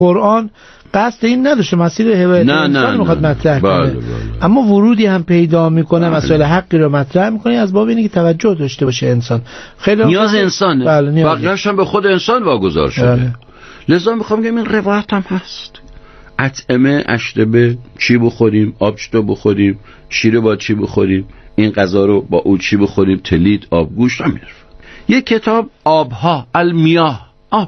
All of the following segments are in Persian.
قرآن قصد این نداشته، مسیر هدایت انسان میخواد مطرح کنه، اما ورودی هم پیدا میکنه، مسائل حقی رو مطرح میکنه از باب اینه که توجه داشته باشه انسان. خیلی نیاز انسانه، بقیه‌اش هم به خود انسان واگذار شده. لذا میخوام بگم این روایت هم هست. اطعمه اشربه، چی بخوریم، آب چطور بخوریم، شیر با چی بخوریم، این غذا رو با اون چی بخوریم، تلید، آب، گوشت هم میرفت. یک کتاب آبها، المیاه،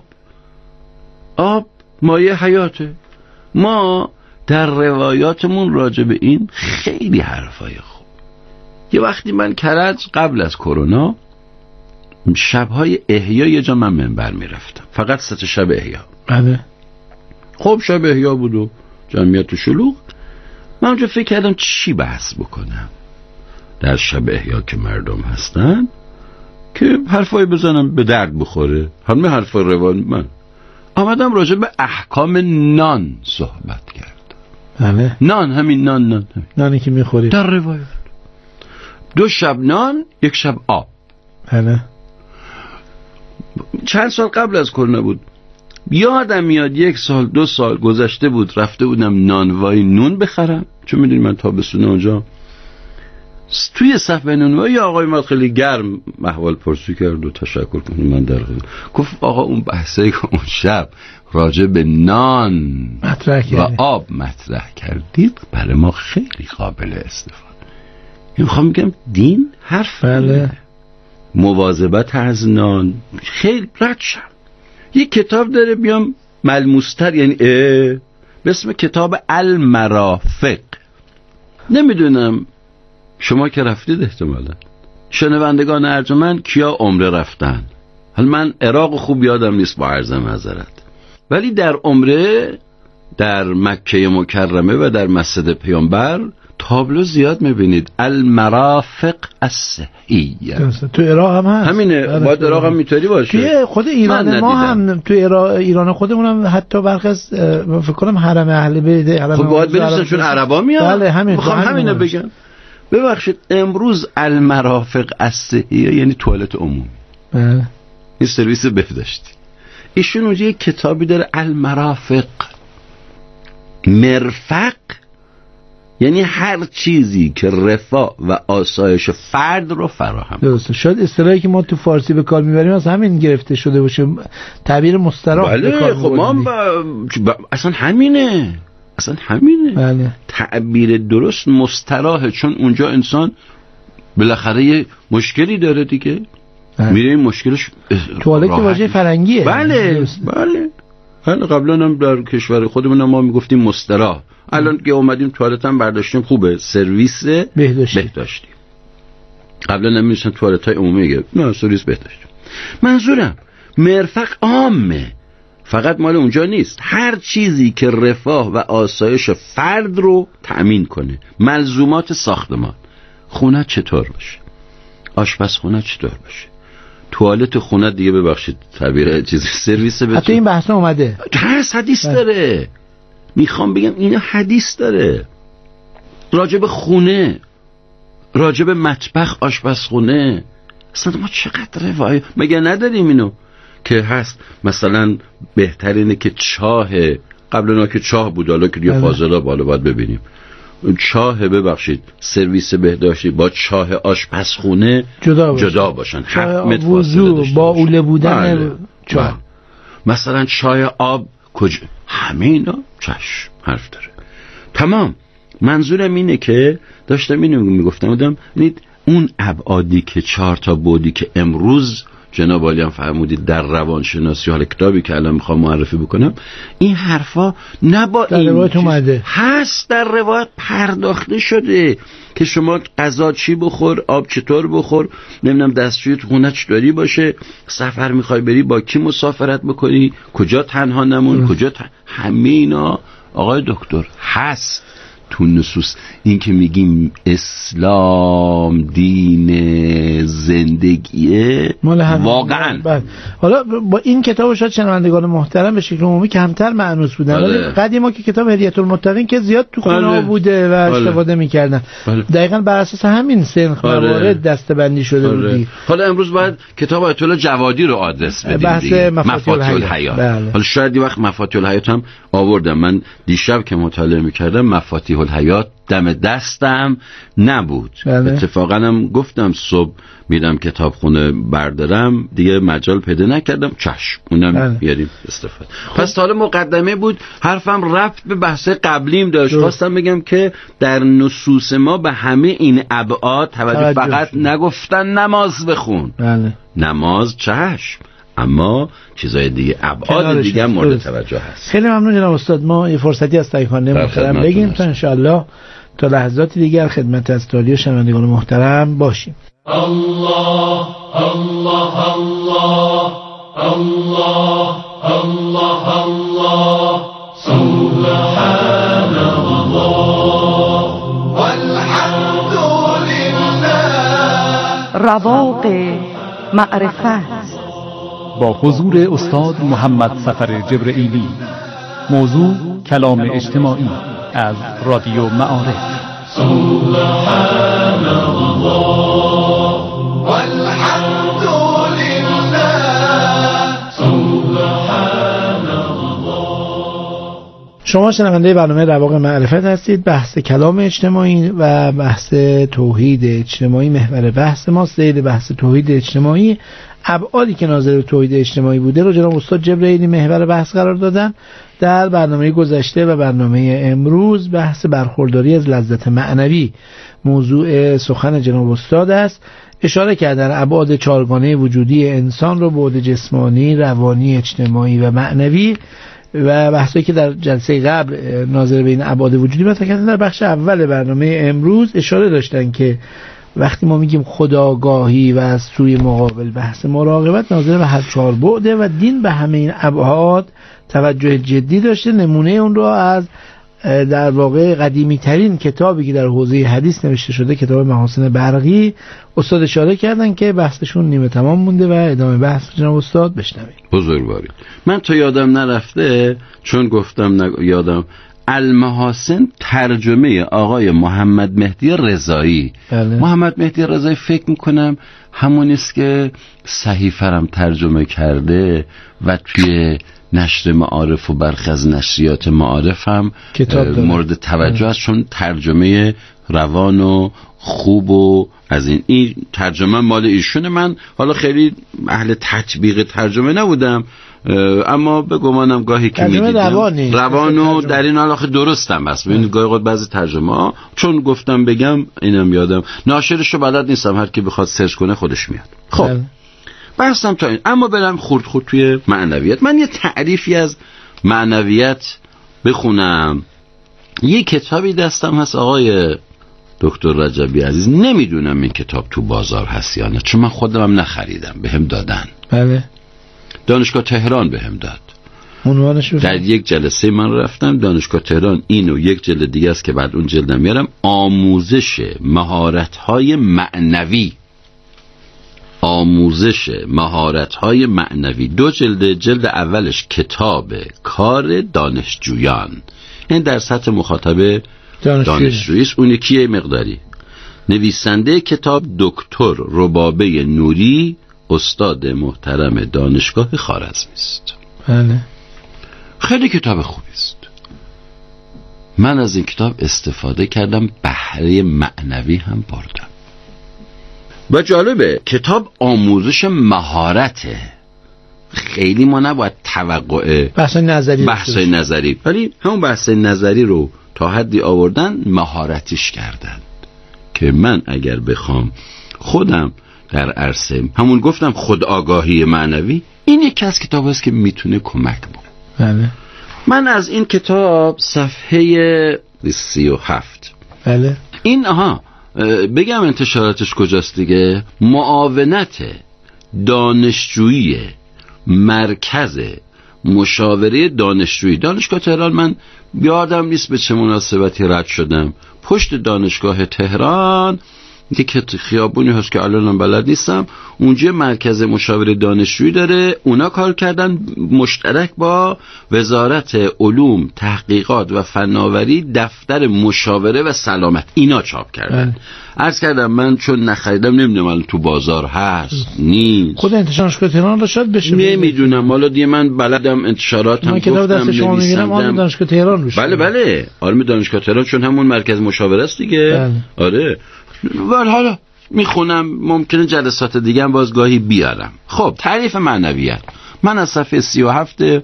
آب مایه حیاته. ما در روایاتمون راجع به این خیلی حرفای خوب. یه وقتی من کرج قبل از کرونا شبهای احیا یه جا من منبر میرفتم، فقط 3 شب احیا. بله. خب شب احیا بود و جمعیت شلوغ. من اونجا فکر کردم چی بحث بکنم در شب احیا که مردم هستن که حرفای بزنم به درد بخوره. همه حرفای روان من آمدم راجع به احکام نان صحبت کرد. بله. نان، همین نان نانی که میخوری در روایت 2 شب نان، 1 شب آب. بله. چند سال قبل از کرونا بود، یادم میاد 1 سال 2 سال گذشته بود، رفته بودم نانوایی نون بخرم، چون میدونی من تابستون اونجا توی صفحه نانوایی آقای ما خیلی گرم احوال پرسی کرد و تشکر کنم. من در گفت آقا اون بحثی که اون شب راجع به نان مطرح و آب مطرح کردید برای ما خیلی قابل استفاده. میخوام بگم دین حرف مواظبت از نان خیلی رد شد. یک کتاب داره بیام ملموستر، یعنی به اسم کتاب المرافق. نمیدونم شما که رفتید احتمالا، شنوندگان ارجمند کیا عمره رفتن. حالا من عراق خوب یادم نیست با عرض معذرت، ولی در عمره در مکه مکرمه و در مسجد پیامبر تابلو زیاد میبینید المرافق الصحیه. تو عراق هم هست. همینه، باید عراق هم میتونی باشه. توی خود ایران ما هم، تو ایران خودمون هم حتی برخی از فکر کنم حرم اهل بیت، خب باید برسن چون عربا میان. بله همین. همینو بگم. ببخشید امروز المرافق الصحیه یعنی توالت عمومی. این سرویس بهداشتی. ایشون اونجا یک کتابی داره المرافق. مرفق یعنی هر چیزی که رفاه و آسایش فرد رو فراهم. درسته. شاید اصطلاحی که ما تو فارسی به کار میبریم از همین گرفته شده باشه، تعبیر مستراح. بله. به کار خب ما اصلا همینه. بله. تعبیر درست مستراحه، چون اونجا انسان بالاخره یه مشکلی داره دیگه. میره این مشکلش توالت واژه فرنگیه. بله. قبلا هم در کشور خودمون ما میگفتیم مستراح. الان که اومدیم توالت هم برداشتیم، خوبه، سرویس بهداشتی. قبلا نمی‌شن توالت های عمومی، نه سرویس بهداشتی. منظورم مرفق عامه، فقط مال اونجا نیست. هر چیزی که رفاه و آسایش فرد رو تأمین کنه. ملزومات ساختمان، خونه چطور باشه، آشپزخونه چطور باشه، توالت خونه دیگه ببخشید تعبیر چیزی سرویس بهتون. حتی این بحث اومده، هست، حدیث داره. میخوام بگم اینا حدیث داره راجع به خونه، راجع به مطبخ، آشپزخونه. اصلا ما چقدر روایت مگه نداریم اینو که هست؟ مثلا بهترینه که چاه، قبلا که چاه بود، حالا که دیگه فاضلا بالا باید ببینیم چاه، ببخشید سرویس بهداشتی با چاه آشپزخونه جدا باشن. 7 متر فاصله با اوله بودن چاه. مثلا چای آب کجا، همه اینا چشم حرف داره. تمام. منظورم اینه که داشتم اینو میگفتم، دید اون ابعادی که 4 تا بودی که امروز جناب عالی هم فرمودید در روانشناسی، حالا کتابی که الان میخوام معرفی بکنم، این حرفا نبا در روایت اومده، هست در روایت پرداخته شده که شما غذا چی بخور، آب چطور بخور، نمیدونم دستشویت خونه چطوری باشه، سفر میخوای بری با کی مسافرت بکنی، کجا تنها نمون، کجا همه اینا آقای دکتر هست تو نصوص این که میگیم اسلام دین زندگیه واقعا. حالا با این کتاب شاید شنوندگان محترم به شکل عمومی کمتر مأنوس بودن، ولی قدیما که کتاب هدیة المتقین که زیاد تو خونه ها بوده و استفاده میکردن، دقیقاً بر اساس همین سنخ موارد دسته‌بندی شده بودی. حالا امروز باید کتاب آیت الله جوادی رو آدرس بدیم، بحث مفاتیح الحیات. حالا شاید وقت مفاتیح الحیات هم آوردم، من دیشب که مطالعه میکردم مفاتیح الحیات دم دستم نبود. اتفاقا هم گفتم صبح میرم کتابخونه بردارم، دیگه مجال پیدا نکردم، چشم اونم بیاریم استفاده. پس حالا مقدمه بود، حرفم رفت به بحث قبلیم داشت. خواستم بگم که در نصوص ما به همه این ابعاد توجه فقط نگفتن نماز بخون، نماز چشم، اما چیزای دیگه ابعاد دیگه مورد توجه هست. خیلی ممنون جناب استاد. ما یه فرصتی از تایخانه محترم بگیم تا انشاءالله تا لحظاتی دیگر خدمت از تالی و شنوندگان محترم باشیم. الله الله الله الله الله الله سبحان الله والحمد لله. رواق معرفت با حضور استاد محمد سفر جبرئیلی. موضوع کلام اجتماعی از رادیو معارف. سبحان الله والحمد لله. سبحان الله. شما شنونده برنامه رواق معرفت هستید. بحث کلام اجتماعی و بحث توحید اجتماعی محور بحث ماست. ذیل بحث توحید اجتماعی ابعادی که ناظر به توحید اجتماعی بوده رو جناب استاد جبرئیلی محور بحث قرار دادن. در برنامه گذشته و برنامه امروز بحث برخورداری از لذت معنوی موضوع سخن جناب استاد است. اشاره کردن ابعاد چهارگانه وجودی انسان رو، بعد جسمانی، روانی، اجتماعی و معنوی، و بحثی که در جلسه قبل ناظر به این ابعاد وجودی مطرح کردن در بخش اول برنامه امروز اشاره داشتن که وقتی ما میگیم خودآگاهی و از سوی مقابل بحث مراقبت ناظر به هر چهار بعده و دین به همه این ابعاد توجه جدی داشته. نمونه اون رو از در واقع قدیمی ترین کتابی که در حوزه حدیث نوشته شده، کتاب محاسن برقی، استاد اشاره کردن که بحثشون نیمه تمام مونده و ادامه بحث جناب استاد بشنوید. بزرگوارید. من تا یادم نرفته چون گفتم یادم المحاسن ترجمه آقای محمد مهدی رضایی. محمد مهدی رضایی فکر میکنم همونیست که صحیفه هم ترجمه کرده و توی نشر معارف و برخی از نشریات معارف هم مورد توجه است، چون ترجمه روان و خوب و از این ترجمه مال ایشونه. من حالا خیلی اهل تطبیق ترجمه نبودم، اما به گمانم گاهی که میدیدم روانو در این حال درستم بس. ببینید گاهی قد بعضی ترجمه ها چون گفتم بگم اینم یادم، ناشرشو بلد نیستم، هر کی بخواد سرچ کنه خودش میاد. خب بحثم تا این، اما برم خورد توی معنویت. من یه تعریفی از معنویت بخونم. یه کتابی دستم هست آقای دکتر رجبی عزیز، نمیدونم این کتاب تو بازار هست یا نه، چون من خودم هم نخریدم، بهم دادن. بله. دانشگاه تهران بهم داد. عنوانش در یک جلسه من رفتم دانشگاه تهران، اینو یک جلد دیگه است که بعد اون جلدم میارم، آموزش مهارت‌های معنوی. آموزش مهارت‌های معنوی، 2 جلد. جلد اولش کتاب کار دانشجویان، این در سطح مخاطب دانشجوییست، اون یکی مقداری. نویسنده کتاب دکتر ربابه نوری، استاد محترم دانشگاه خوارزمی است. بله. خیلی کتاب خوبی است. من از این کتاب استفاده کردم، بهره معنوی هم بردم. و جالبه کتاب آموزش مهارته، خیلی ما نباید توقع بحث نظری ولی همون بحث نظری رو تا حدی آوردن مهارتیش کردن که من اگر بخوام خودم در عرصه همون گفتم خودآگاهی معنوی، این یکی از کتاب هست که میتونه کمک بکنه. بله. من از این کتاب صفحه 37 بله این بگم انتشاراتش کجاست دیگه، معاونت دانشجویی مرکز مشاوره دانشجویی. دانشگاه تهران من یادم نیست به چه مناسبتی رد شدم. پشت دانشگاه تهران یک خیابونی هست که الانم بلد نیستم، اونجا مرکز مشاوره دانشجویی داره. اونا کار کردن مشترک با وزارت علوم، تحقیقات و فناوری دفتر مشاوره و سلامت اینا چاپ کردن. عرض کردم من چون نخریدم نمیدونم الان تو بازار هست نیست. خود انتشار دانشگاه تهران را شاید بشه، نمیدونم. حالا دیگه من بلدم انتشاراتم، گفتم نویسندم. آرم دانشگاه تهران روش. بله آرم دانشگاه تهران چون همون مرکز مشاوره است دیگه. آره. ولی حالا میخونم، ممکنه جلسات دیگه هم بازگاهی بیارم. خب تعریف معنویت، من از صفحه 37 این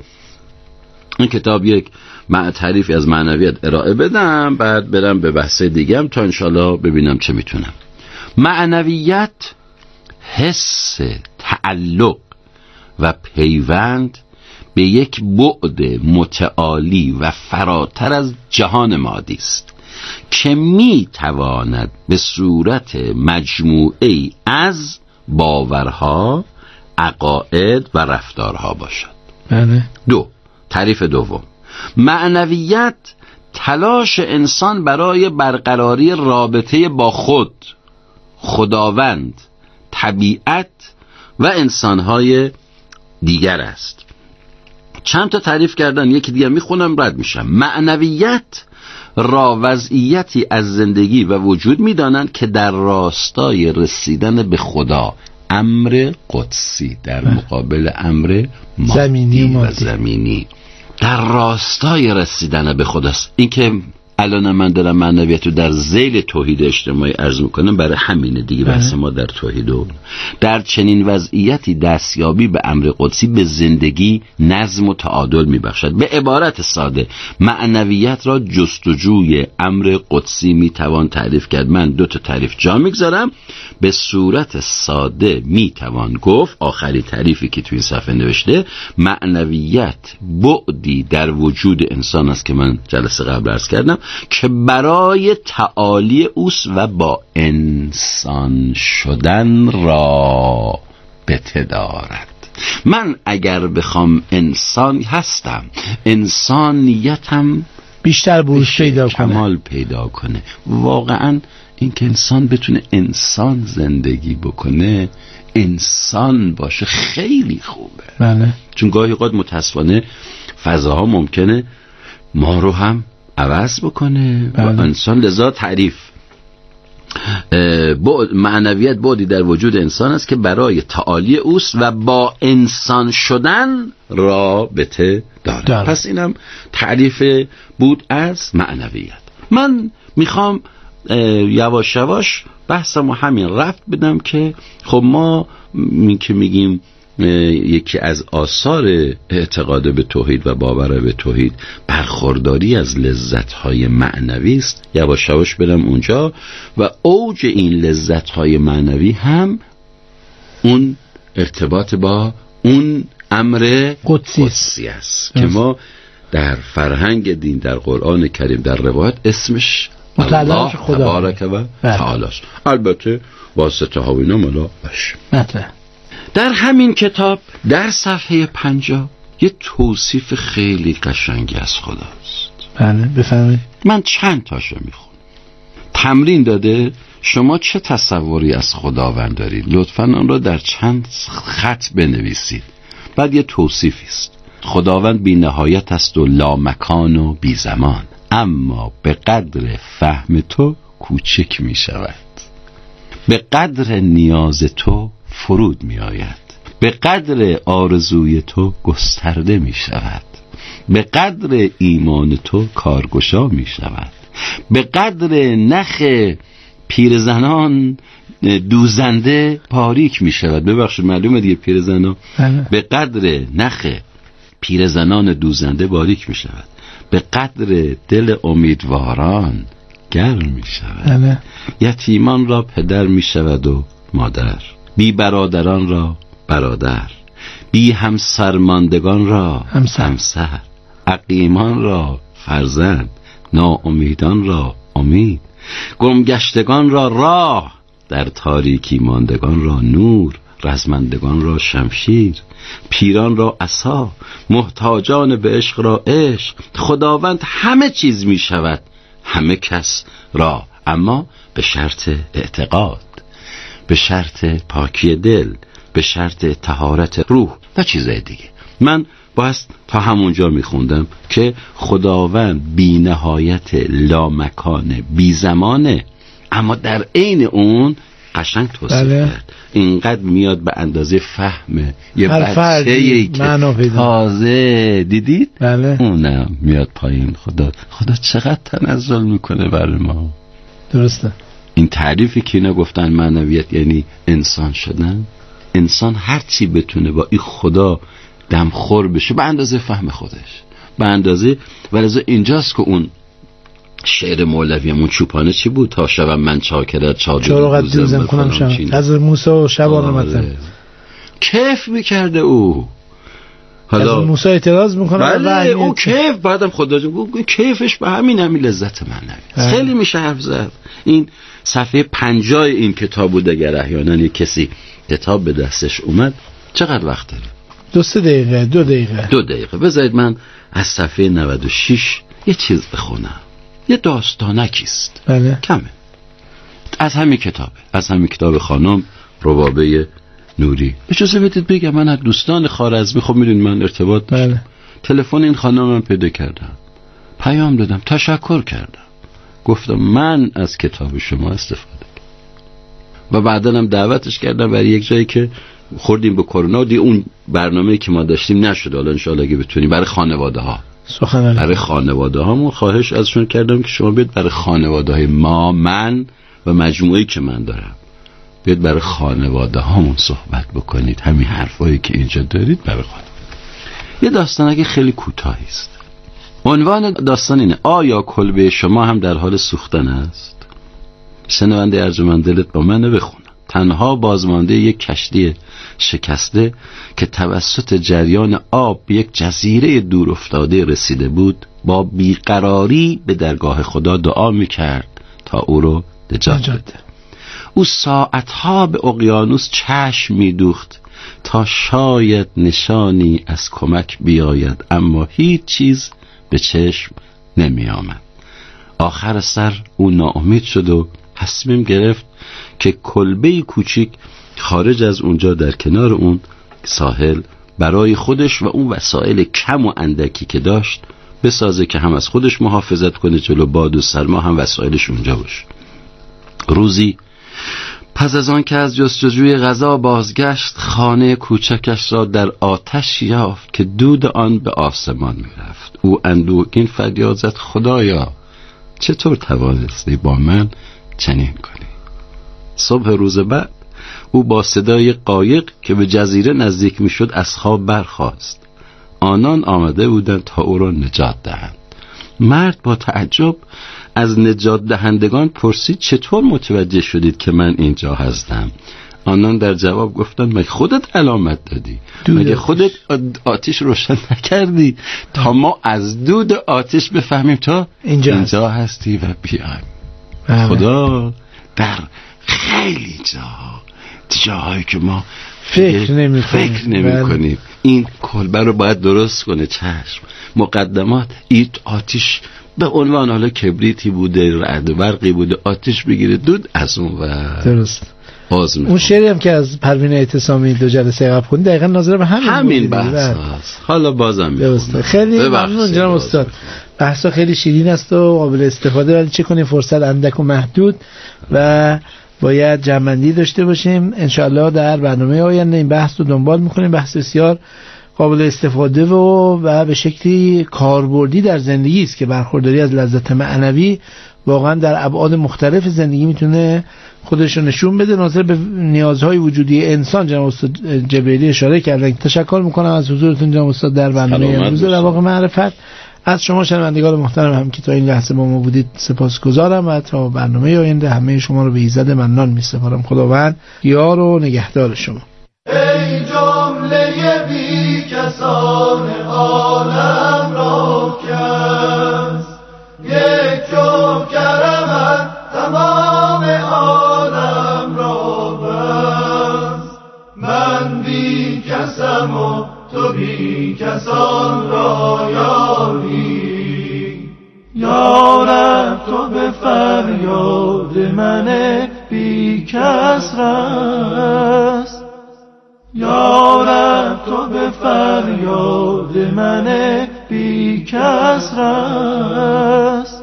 کتاب یک تعریفی از معنویت ارائه بدم، بعد برم به بحث دیگه هم تا انشالله ببینم چه میتونم. معنویت حس تعلق و پیوند به یک بعد متعالی و فراتر از جهان مادی است که می تواند به صورت مجموعه‌ای از باورها، عقاید و رفتارها باشد. بله. 2. تعریف دوم، معنویت تلاش انسان برای برقراری رابطه با خود، خداوند، طبیعت و انسانهای دیگر است. چند تا تعریف کردن، یکی دیگه میخونم رد میشم. معنویت را وضعیتی از زندگی و وجود میدانند که در راستای رسیدن به خدا، امر قدسی در مقابل امر مادی و زمینی، در راستای رسیدن به خداست. این که الان من دارم معنویت رو در ذیل توحید اجتماعی عرض میکنم برای همینه دیگه. بحث ما در توحید و در چنین وضعیتی دستیابی به امر قدسی به زندگی نظم و تعادل میبخشد. به عبارت ساده معنویت را جستجوی امر قدسی میتوان تعریف کرد. من 2 تا تعریف جا میگذارم. به صورت ساده میتوان گفت، آخری تعریفی که توی این صفحه نوشته، معنویت بعدی در وجود انسان است که من جلسه قبل عرض کردم که برای تعالی اوست و با انسان شدن رابطه دارد. من اگر بخوام انسان هستم، انسانیتم بیشتر بروز پیدا کنه، کمال پیدا کنه. واقعا این که انسان بتونه انسان زندگی بکنه، انسان باشه، خیلی خوبه. بله. چون گاهی اوقات متاسفانه فضاها ممکنه ما رو هم عوض بکنه. بله. و انسان لذا تعریف معنویت بعدی در وجود انسان است که برای تعالی اوست و با انسان شدن رابطه دارد. پس اینم تعریف بود از معنویت. من میخوام یواش یواش بحثمو همین رفت بدم که خب ما که میگیم یکی از آثار اعتقاد به توحید و باور به توحید برخورداری از لذت‌های معنوی است. یواش یواش برم اونجا و اوج این لذت‌های معنوی هم اون ارتباط با اون امر قدسی است که ما در فرهنگ دین، در قرآن کریم، در روایت اسمش الله تبارک و تعالی است. البته واسطه ها و اینا ملا باشه. در همین کتاب در صفحه 50 یه توصیف خیلی قشنگی از خداست. بله بفرمایید. من چند تاشو میخونم. تمرین داده شما چه تصوری از خداوند دارید؟ لطفاً آن را در چند خط بنویسید. بعد یه توصیفی است. خداوند بی نهایت است و لامکان و بی زمان، اما به قدر فهم تو کوچک می شود، به قدر نیاز تو فرود می آید، به قدر آرزوی تو گسترده می شود، به قدر ایمان تو کارگشا می شود، به قدر نخ پیرزنان دوزنده باریک می شود. ببخشید معلومه دیگه پیرزنان. به قدر نخ پیرزنان دوزنده باریک می شود، به قدر دل امیدواران گرم می شود. یتیمان را پدر می شود و مادر، بی برادران را برادر، بی همسرماندگان را همسر، عقیمان را فرزند، ناامیدان را امید، گمگشتگان را راه، در تاریکی ماندگان را نور، رزمندگان را شمشیر، پیران را عصا، محتاجان به عشق را عشق. خداوند همه چیز می شود همه کس را، اما به شرط اعتقاد، به شرط پاکی دل، به شرط طهارت روح و چیزای دیگه. من باید تا همونجا میخوندم که خداوند بی نهایت، لامکانه، بی زمانه، اما در عین اون قشنگ توصیف کرد. اینقدر میاد به اندازه فهم یه بچه‌ای که تازه دیدید. اونم میاد پایین. خدا چقدر تنزل میکنه برای ما. درسته. این تعریفی که اینا گفتن معنویت یعنی انسان شدن. انسان هر چی بتونه با این خدا دمخور بشه به اندازه فهم خودش، به اندازه. ولذا اینجاست که اون شعر مولویمون چوپانه چی بود؟ تا شبم من چاکرت چادر دوزم کنم شم از موسی و شبان متن. کیف میکرده او. حالا موسی اعتراض میکنه. بله او کیف. بعدم خدا کیفش به همین لذت معنوی. خیلی میشه حرف زد. این صفحه 50 این کتاب بود. اگر احیانا یک کسی کتاب به دستش اومد چقدر وقت داره؟ 2 دقیقه. بذارید من از صفحه 96 یه چیز بخونم. یه داستانکیست. بله. کمه. از همین کتاب خانم ربابه نوری. اجازه بدید بگم من از دوستان خوارزمی، خب میدونید من ارتباط داشتم. بله. تلفن این خانم من پیدا کردم، پیام دادم، تشکر کردم، گفتم من از کتاب شما استفاده کردم و بعداً هم دعوتش کردم برای یک جایی که خوردیم به کرونا. اون برنامه‌ای که ما داشتیم نشد. حالا ان شاءالله اگه بتونیم برای خانواده‌ها، برای خانواده هامون خواهش ازشون کردم که شما بیاد برای خانواده های ما، من و مجموعه‌ای که من دارم، بیاد برای خانواده هامون صحبت بکنید. همین حرفایی که اینجا دارید برای خانواده. یه داستانه خیلی کوتاهی است. عنوان داستان اینه: آیا کلبه شما هم در حال سوختن است؟ شنونده ارجمند، دلت با من بخونم. تنها بازمانده یک کشتی شکسته که توسط جریان آب به یک جزیره دور افتاده رسیده بود، با بیقراری به درگاه خدا دعا میکرد تا او رو نجات بده. او ساعتها به اقیانوس چشم میدوخت تا شاید نشانی از کمک بیاید، اما هیچ چیز به چشم نمی آمد. آخر سر او ناامید شد و تصمیم گرفت که کلبه‌ای کوچیک خارج از اونجا در کنار اون ساحل برای خودش و اون وسایل کم و اندکی که داشت بسازه که هم از خودش محافظت کنه جلو باد و سرما، هم وسایلش اونجا باشه. روزی پس از آن که از جستجوی غذا بازگشت، خانه کوچکش را در آتش یافت که دود آن به آسمان میرفت. او اندوهگین فریاد زد: خدایا چطور توانستی با من چنین کنی؟ صبح روز بعد او با صدای قایق که به جزیره نزدیک میشد از خواب برخاست. آنان آمده بودند تا او را نجات دهند. مرد با تعجب از نجات دهندگان پرسید: چطور متوجه شدید که من اینجا هستم؟ آنان در جواب گفتند: مگه خودت علامت دادی؟ مگه خودت آتش روشن نکردی تا ما از دود آتش بفهمیم تا اینجا هستی و بیایم؟ خدا در خیلی جاهایی که ما فکر نمی کنیم این کلبه رو باید درست کنه. چشم مقدمات این آتش به عنوان حالا کبریتی بوده، رعد و برقی بوده، آتش بگیره دود از اون و درست. اون شعری هم که از پروین اعتصامی 2 جلسه قبل خوندیم دقیقاً ناظر به همین بحث هست. حالا بازم درسته. خیلی ممنون جناب استاد. بحثا خیلی شیرین است و قابل استفاده، ولی چه کنیم فرصت اندک و محدود و باید جمع‌بندی داشته باشیم. انشاءالله در برنامه آینده این بحث رو دنبال می‌کنیم. بحث بسیار قابل استفاده و به شکلی کاربردی در زندگی است که برخورداری از لذت معنوی واقعا در ابعاد مختلف زندگی میتونه خودش رو نشون بده. ناظر به نیازهای وجودی انسان جناب استاد جبریلی اشاره کردن. تشکر میکنم از حضورتون جناب استاد در برنامه امروز رواق معرفت. از شما شنوندگان محترم هم که تا این لحظه با ما بودید سپاسگزارم و تا برنامه آینده همه شما رو به ایزد منان میسپارم. خداوند یار و نگهدار شما. ای جمله بی کسان عالم را کس، یک جو کرمت تمام عالم را بس. من بی کس رست، یا رب تو به فریاد من بی کس رست.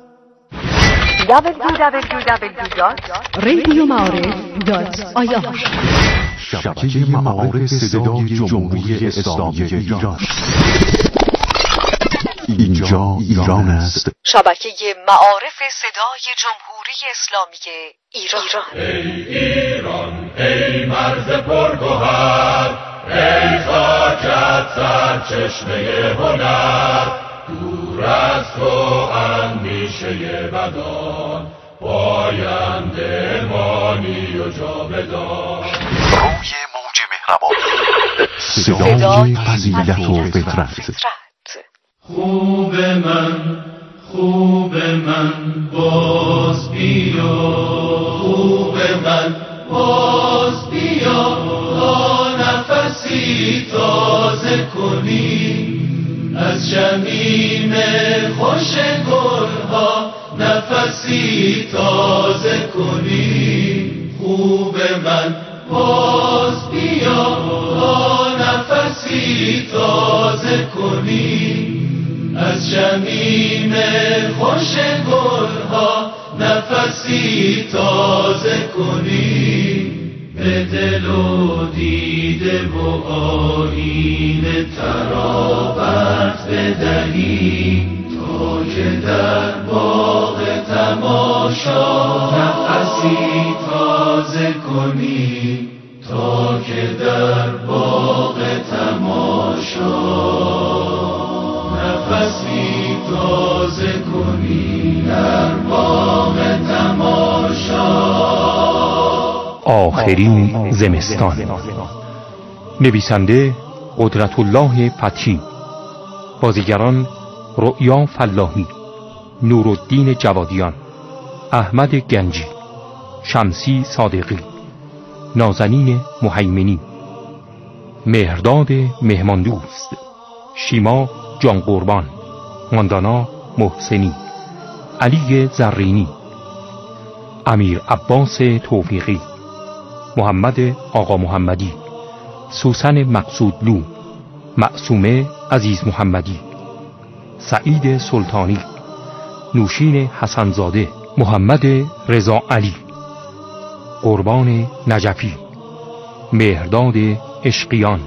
www.radioma'arif.ir شبکه معارف صدای جمهوری اسلامی ایران. اینجا ایران است. شبکه معارف صدای جمهوری اسلامی ایران. ای ایران ای مرز پرگوهر، ای خاکت سرچشمه هنر، دور از تو اندیشه بدان، پاینده مانی و جاودان. روی موج مهربانی، صدای فضیلت و فطرت. خوب من باز بیا، خوب من باز بیا، تا نفسی تازه کنی از شمیم خوش گلها، نفسی تازه کنی. خوب من باز بیا، تا نفسی تازه کنی از شمیم خوش گلها، نفسی تازه کنی. به دل و دیده و آیین ترابت بدهی، تا که در باغ تماشا نفسی تازه کنی، تا که در باغ تماشا نفسی تازه کنی، در باغ تماشا. آخرین زمستان. نویسنده قدرت الله فتحی. بازیگران رؤیا فلاحی، نورالدین جوادیان، احمد گنجی، شمسی صادقی، نازنین مهیمنی، مهرداد مهماندوست، شیما جان قربان، ماندانا محسنی، علی زرینی، امیر عباس توفیقی، محمد آقا محمدی، سوسن مقصودلو، معصومه عزیز محمدی، سعید سلطانی، نوشین حسنزاده، محمد رضا علی، قربان نجفی، مهرداد اشقیان،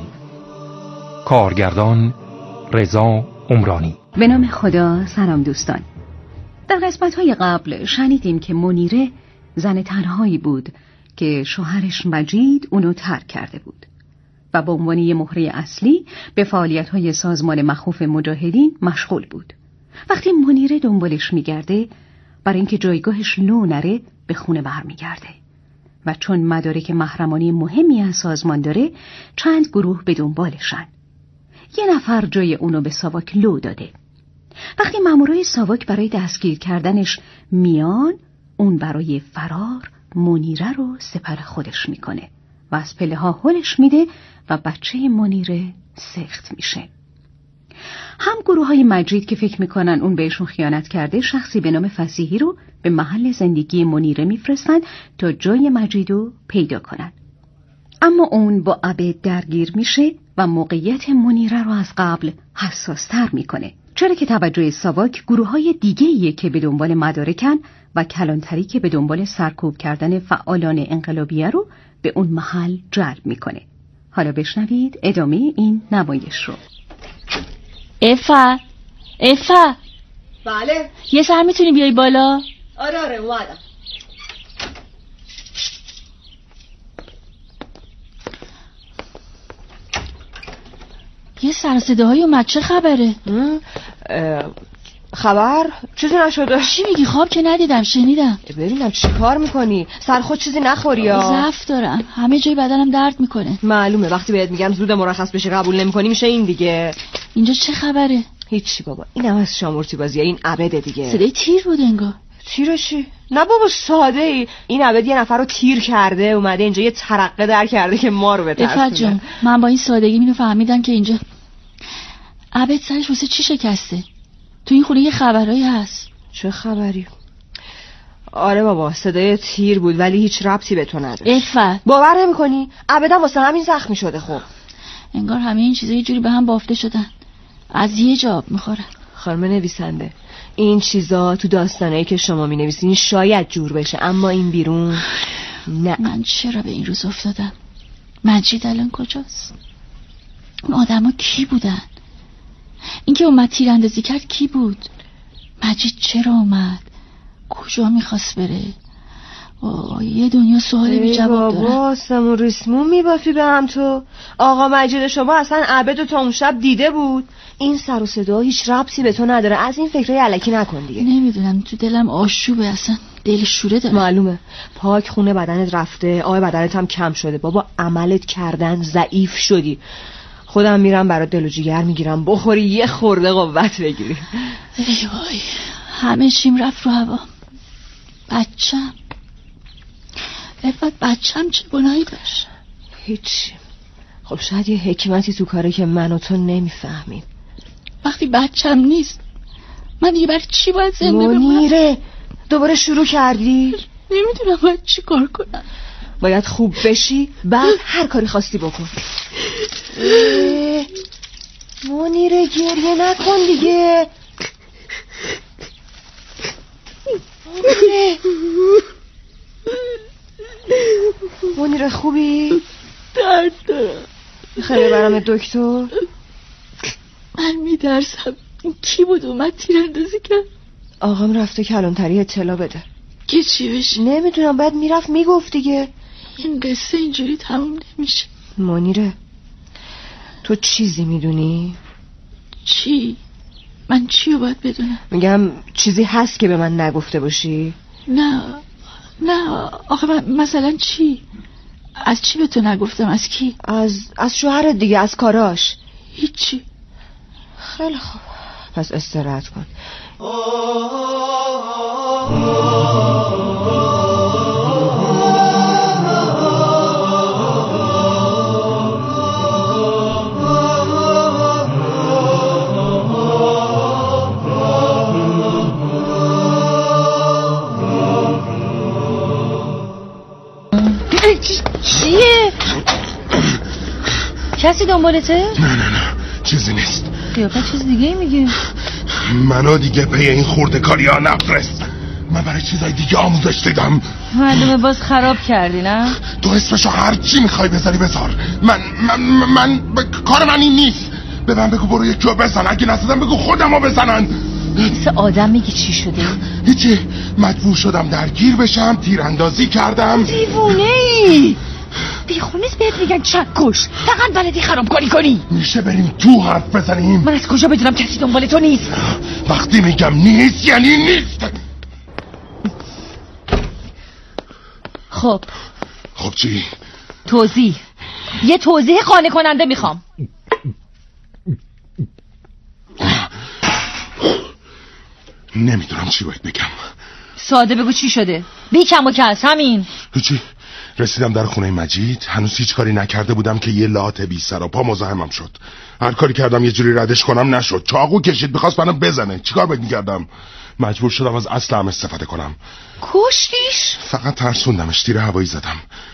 کارگردان رضا عمرانی. به نام خدا. سلام دوستان. در قسمت‌های قبل شنیدیم که منیره زن تنهایی بود که شوهرش مجید اونو ترک کرده بود و به عنوان یه مهره اصلی به فعالیت‌های سازمان مخوف مجاهدین مشغول بود. وقتی منیره دنبالش میگرده، برای اینکه جایگاهش لو نره به خونه برمیگرده و چون مدارک محرمانه مهمی از سازمان داره، چند گروه به دنبالشن. یه نفر جای اونو به ساواک لو داده. وقتی مامورای ساواک برای دستگیر کردنش میان، اون برای فرار منیره رو سپر خودش میکنه و از پله ها هلش میده و بچه منیره سخت میشه. هم گروه های مجید که فکر میکنن اون بهشون خیانت کرده، شخصی به نام فسیحی رو به محل زندگی منیره میفرستن تا جای مجید رو پیدا کنن. اما اون با عبد درگیر میشه و موقعیت منیره رو از قبل حساستر میکنه، چرا که توجه ساواک گروه‌های دیگه‌ایه که به دنبال مدارکن و کلانتری که به دنبال سرکوب کردن فعالان انقلابیه رو به اون محل جلب میکنه. حالا بشنوید ادامه این نمایش رو. افا بله. یه سر میتونی بیای بالا؟ آره اومدم. یه سر صداهایی اومد، چه خبره؟ خبر؟ چیزی نشده. چی میگی؟ خواب که ندیدم، شنیدم. ببینم چی کار میکنی؟ سر خود چیزی نخوری یا؟ ضعف دارم، همه جای بدنم درد میکنه. معلومه، وقتی بهت میگم زود مرخص بشی قبول نمیکنی میشه این دیگه. اینجا چه خبره؟ هیچی بابا، این هم از شامورتی بازیه، این عبده دیگه. صدای تیر بود انگار. تیر چی؟ نه بابا ساده ای، این عبد یه نفر رو تیر کرده اومده اینجا یه ترقه در کرده که ما رو بترسونه. جان من با این سادگی اینو فهمیدم که اینجا عبد سرش واسه چی شکسته. تو این خونه یه خبرایی هست. چه خبری؟ آره بابا صدای تیر بود ولی هیچ ربطی به تو نداشت. عفت باور نمی‌کنی؟ ابدا واسه همین زخمی شده. خب انگار همه این چیزا یه جوری به هم بافته شدن، از یه جا آب میخورن. خانم نویسنده، این چیزا تو داستانایی که شما مینویسین شاید جور بشه، اما این بیرون نه. من چرا به این روز افتادم؟ مجید الان کجاست؟ اون آدما کی بودن؟ اینکه اومد تیراندازی کرد کی بود؟ مجید چرا اومد؟ کجا میخواست بره؟ یه دنیا سوال بی جواب دارم. بابا سمون ریسمون میبافی به هم تو. آقا مجید شما اصلا عبدو تا اون شب دیده بود. این سر و صدا هیچ ربطی به تو نداره. از این فکرای الکی نکن دیگه. نمیدونم تو دلم آشوبه، اصلا دل شوره دارم. معلومه پاک خونه بدنت رفته، آب بدنت هم کم شده. بابا عملت کردن ضعیف شدی. خودم میرم برات دل و جگر میگیرم بخوری یه خورده قوت بگیری. ای وای همه چیم رفت رو هوا. بچم بچم چه گناهی داشت؟ هیچ. خب شاید یه حکمتی تو کاره که من و تو نمیفهمیم. وقتی بچم نیست من دیگه برای چی باید زنده بمونم؟ منیره دوباره شروع کردی؟ نمیدونم باید چی کار کنم. باید خوب بشی بعد هر کاری خواستی بکن. منیره گریه نکن دیگه. منیره خوبی؟ درد دارم. خیلی برام دکتر. من میترسم. این کی بود اومد تیراندازی کرد؟ آقام رفته کلانتری اطلاع بده. که چی بشه؟ نمیدونم باید میرفت میگفت دیگه. این قصه اینجوری تموم نمیشه. منیره تو چیزی میدونی؟ چی؟ من چی رو باید بدونم؟ میگم چیزی هست که به من نگفته باشی؟ نه آخه مثلا چی؟ از چی به تو نگفتم؟ از کی؟ از شوهرت دیگه، از کاراش. هیچی. خیلی خوب پس استراحت کن. چیه؟ کسی دنبالته؟ نه چیزی نیست. قیافت چیز دیگه میگه. منو دیگه پی این خورده کاری ها نفرست. من برای چیزای دیگه آموزش دیدم. معلومه باز خراب کردی نه؟ تو اسمشو هر چی میخوای بذاری بذار. من کار من این نیست. به من بگو برو یکی رو بزن، اگه نزدم بگو خودمو بزنن. مثل آدم میگی چی شده؟ هیچی، مجبور شدم درگیر بشم، تیراندازی کردم. دیوونه ای؟ بیخونیست بهت میگن چکش، فقط بلدی خرابکاری کنی. میشه بریم تو حرف بزنیم؟ من از کجا بدونم کسی دنبال تو نیست؟ وقتی میگم نیست یعنی نیست. خب چی؟ یه توضیح قانع کننده میخوام. نمیدونم چی باید بگم. ساده بگو چی شده. بی کم و کس همین. هیچی. رسیدم در خونه مجید، هنوز هیچ کاری نکرده بودم که یه لات بی سر و پا مزاحمم شد. هر کاری کردم یه جوری ردش کنم نشد. چاقو کشید بخواست منو بزنه. چیکار باید میکردم؟ مجبور شدم از اسلحه‌ام استفاده کنم. کشتیش؟ فقط ترسوندمش، تیر هوایی زدم.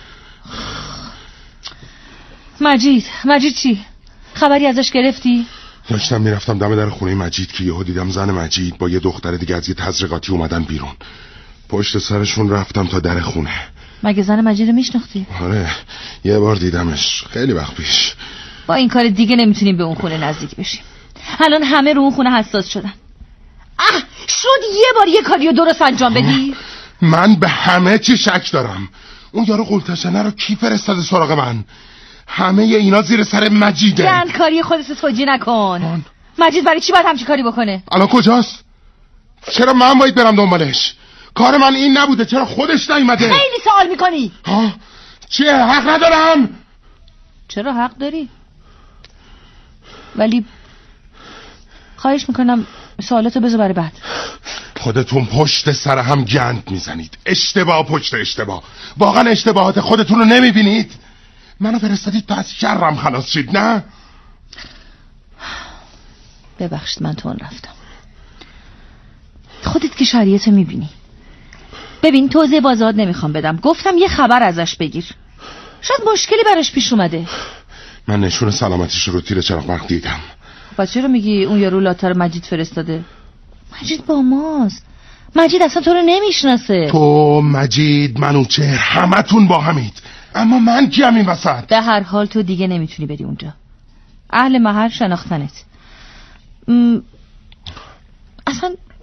مجید چی؟ خبری ازش گرفتی؟ داشتم میرفتم دم در خونه مجید که یهو دیدم زن مجید با یه دختر دیگه از یه تزریقاتی اومدن بیرون. پشت سرشون رفتم تا در خونه. مگه زن مجید رو میشناختی؟ آره یه بار دیدمش، خیلی وقت پیش. با این کار دیگه نمیتونیم به اون خونه نزدیک بشیم. الان همه رو اون خونه حساس شدن. شد یه بار یه کاریو درست انجام بدی؟ من به همه چی شک دارم. اون یارو قولتشنه رو کی فرستاده سراغ من؟ همه اینا زیر سر مجیده. گند کاری خودت توجیه نکن. مجید برای چی باید همچی کاری بکنه؟ الان کجاست؟ چرا من باید برم دنبالش؟ کار من این نبوده، چرا خودش نیومده؟ خیلی سوال میکنی. چیه؟ حق ندارم؟ چرا حق داری؟ ولی خواهش میکنم سوالاتو بذار برای بعد. خودتون پشت سر هم گند میزنید. اشتباه پشت اشتباه. واقعا اشتباهات خودتون رو نمیبینید؟ منو فرستادید تا از شرم خلاص شید نه؟ ببخشید من تون رفتم. خودت که شریعت میبینی. ببین توضیح بازاد نمیخوام بدم، گفتم یه خبر ازش بگیر، شاید مشکلی براش پیش اومده. من نشون سلامتیش رو تیر چراغ برق دیدم. پس چرا میگی اون یارو لاتر مجید فرستاده؟ مجید با ماست، مجید اصلا تو رو نمیشناسه. تو، مجید، منوچهر، همتون با همید، اما من کیم این وسط؟ به هر حال تو دیگه نمیتونی بری اونجا، اهل محل شناختنت. اصلا